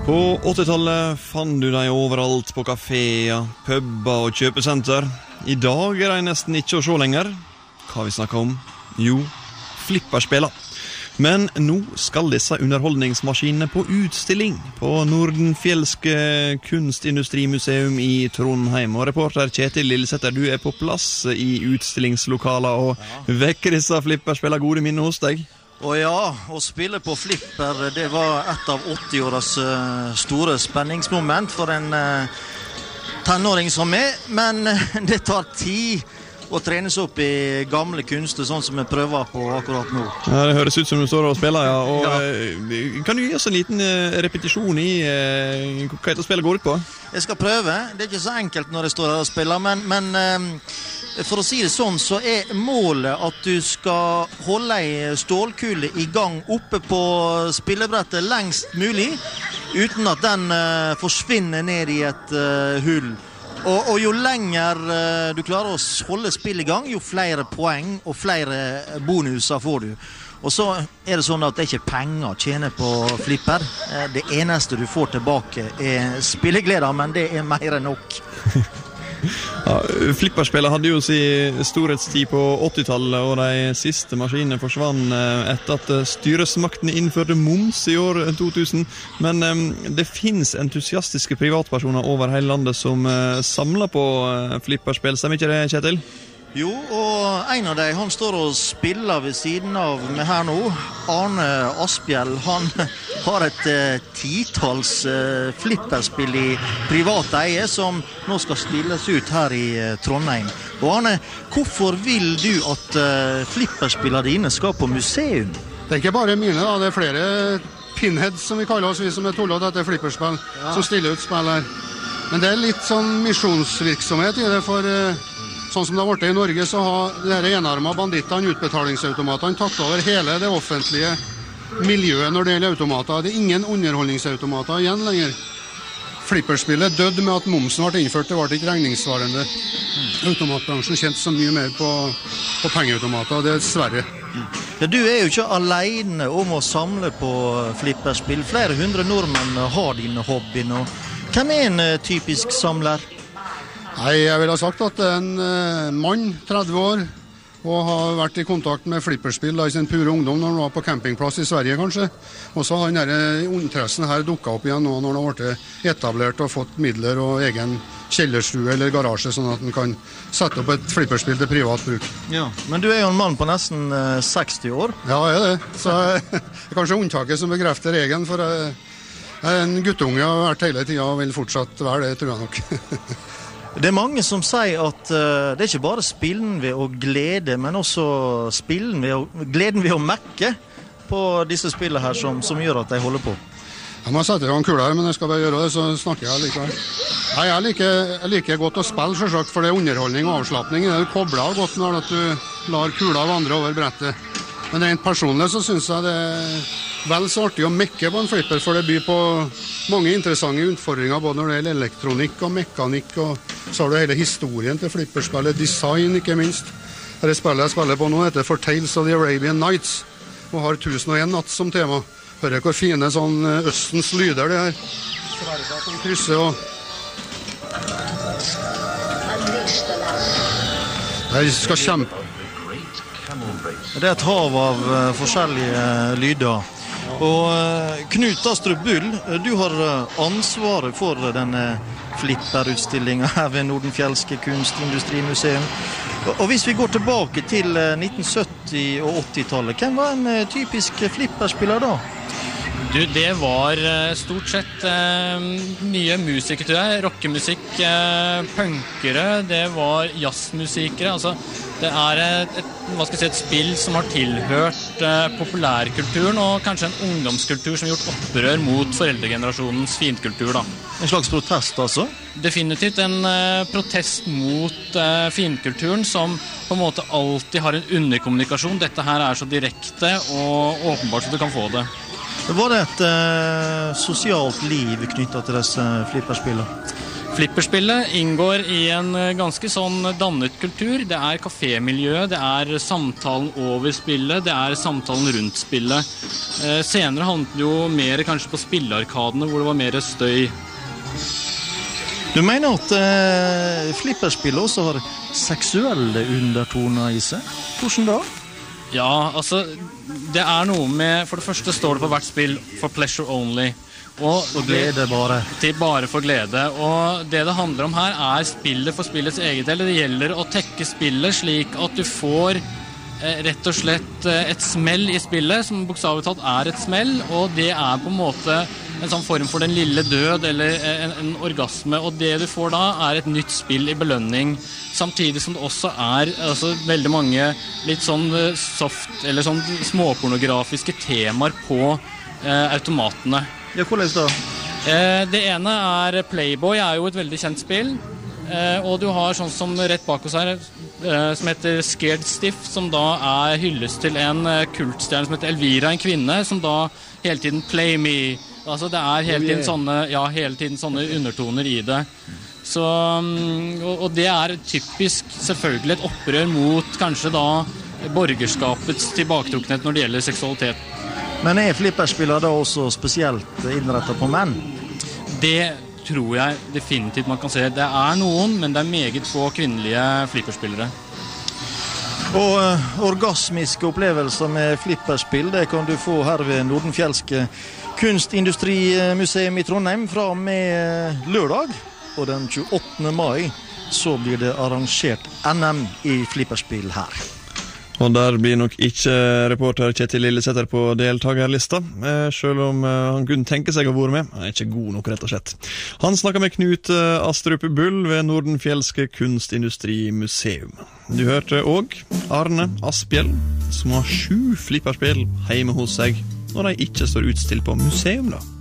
På 80-tallet fant du deg overalt på kaféer, puber og kjøpesenter. I dag de nesten ikke å se lenger. Hva vi snakker om? Jo, flipperspiller. Men nå skal disse underholdningsmaskinene på utstilling på Nordenfjelske Kunstindustrimuseum i Trondheim. Og reporter Kjetil Lillesæter, du på plass i utstillingslokaler og vekker disse flipperspiller gode minner hos deg. Og ja, å spille på flipper, det var et av 80-åras store spenningsmoment for en tenåring som meg, men det tar tid å trenes opp i gamle kunster, sånn som jeg prøver på akkurat nå. Ja, det høres ut som du står og spiller, ja. Kan du gi oss en liten repetisjon i hva dette spillet går ut på? Jeg skal prøve. Det ikke så enkelt når jeg står her og spiller, men for å si det sånn, så målet at du skal holde ei stålkule i gang oppe på spillebrettet lengst mulig, uten at den forsvinner ned i et hull. Og jo lenger du klarer å holde spill i gang, jo flere poeng og flere bonuser får du. Og så det sånn at det ikke penger å tjene på flipper. Det eneste du får tilbake spillegleder, men det mer enn nok. Ja, flipperspillet hadde jo sin storhetstid på 80-tallet, og de siste maskinene forsvann etter at styresmaktene innførte moms i år 2000. Men det finnes entusiastiske privatpersoner over hele landet som samler på flipperspill. Stemmer ikke det, Kjetil? Jo, og en av dem, han står og spiller ved siden av meg her nå. Arne Asbjell, han har et titals flipperspill i privat eie som nå skal stilles ut her i Trondheim. Og Arne, hvorfor vil du at flipperspillene dine skal på museum? Det ikke bare mine da, det flere pinheads som vi kaller oss, vi som tullete etter flipperspill, som stiller ut spill her. Men det litt sånn misjonsvirksomhet i det, for sånn som det har vært i Norge, så har disse enarmede bandittene, utbetalingsautomatene, tatt over hele det offentlige miljøet når det gjelder automater. Det ingen underholdningsautomater igjen lenger. Flipperspillet døde med at momsen ble innført, det ble ikke regningssvarende. Automatbransjen kjente så mye mer på pengeautomater, det dessverre. Ja, du jo ikke alene om å samle på flipperspill. Flere hundre nordmenn har dine hobbyen. Hvem en typisk samler? Nei, jeg vil ha sagt at en mann, 30 år, og har vært i kontakt med flipperspill i sin pure ungdom når han var på campingplass i Sverige, kanskje. Og så har denne interessen her dukket opp igjen nå når han har vært etablert og fått midler og egen kjellerstue eller garasje, sånn at han kan sette opp et flipperspill til privat bruk. Ja, men du jo en mann på nesten 60 år. Ja, jeg det. Så det kanskje unntaket som bekrefter regelen, for jeg en guttunge og har vært hele tiden og vil fortsatt være det, tror jeg nok. Det mange som sier at det ikke bare spillen ved å glede, men også gleden ved å mekke på disse spillene her som gjør at de holder på. Jeg må sette i gang kula her, men jeg skal bare gjøre det, så snakker jeg likevel. Nei, jeg liker godt å spille, selvsagt, for det underholdning og avslappning. Det kobler av godt når du lar kula vandre over brettet. Men rent personlig så synes jeg det vel så artig å mekke på en flipper, for det byr på mange interessante utfordringer, både når det gjelder elektronikk og mekanikk, og så har du hele historien til flipperspillet, design ikke minst. Dette spillet jeg spiller på nå heter For Tales of the Arabian Nights, og har 1001 natt som tema. Hører hvor fine sånn østens lyder det her. Sverda som krysser og... Jeg skal kjempe. Det et hav av forskjellige lyder. Og Knut Astrup Bull, du har ansvaret for denne flipperutstillingen her ved Nordenfjelske Kunstindustrimuseum. Og hvis vi går tilbake til 1970- og 80-tallet, hvem var en typisk flipperspiller da? Du, det var stort sett mye musikere, tror jeg. Rockemusikk, punkere, det var jazzmusikere. Altså, det et spill som har tilhørt populærkulturen, og kanskje en ungdomskultur som har gjort opprør mot foreldregenerasjonens fiendkultur, da. En slags protest, altså? Definitivt en protest mot fiendkulturen, som på en måte alltid har en underkommunikasjon. Dette her så direkte og åpenbart så du kan få det. Var det et sosialt liv knyttet til disse flipperspillene? Flipperspillet inngår i en ganske sånn dannet kultur. Det kafémiljø, det samtalen over spillet, det samtalen rundt spillet. Senere handlet det jo mer kanskje på spillearkadene, hvor det var mer støy. Du mener at flipperspillet også har seksuelle undertoner i seg? Hvordan da? Ja, altså, det noe med, for det første står det på hvert spill, for pleasure only. Og glede bare. Til bare for glede. Og det handler om her spillet for spillets eget del. Det gjelder å tekke spillet slik at du får rett og slett et smell i spillet, som bokstavelig talt et smell, og det på en måte en sånn form for den lille død, eller en orgasme, og det du får da et nytt spill i belønning, samtidig som det også altså, veldig mange litt sånn soft, eller sånn småpornografiske temaer på automatene. Ja, hvordan da? Det ene Playboy, jo et veldig kjent spill, og du har sånn som rett bak oss her, som heter Scared Stiff, som da hyllest til en kultstjerne som heter Elvira, en kvinne, som da hele tiden play me. Altså det hele tiden sånne undertoner i det. Så, og det typisk selvfølgelig et opprør mot kanskje da borgerskapets tilbaketrukkenhet når det gjelder seksualitet. Men flipperspillere da også spesielt innrettet på menn? Det tror jeg definitivt man kan se. Det noen, men det meget få kvinnelige flipperspillere. Og orgasmiske opplevelser med flipperspill, det kan du få her ved Nordenfjelske Kunstindustrimuseum i Trondheim fra og med lørdag. Og den 28. mai så blir det arrangert NM i flipperspill her. Og der blir nok ikke reporter Kjetil Lillesæter på deltagerlista, selv om han kunne tenke seg å være med. Han ikke god nok, rett og slett. Han snakket med Knut Astrup Bull ved Nordenfjelske Kunstindustrimuseum. Du hørte også Arne Asbjell, som har 7 flipperspill hjemme hos seg, når de ikke står utstilt på museum da.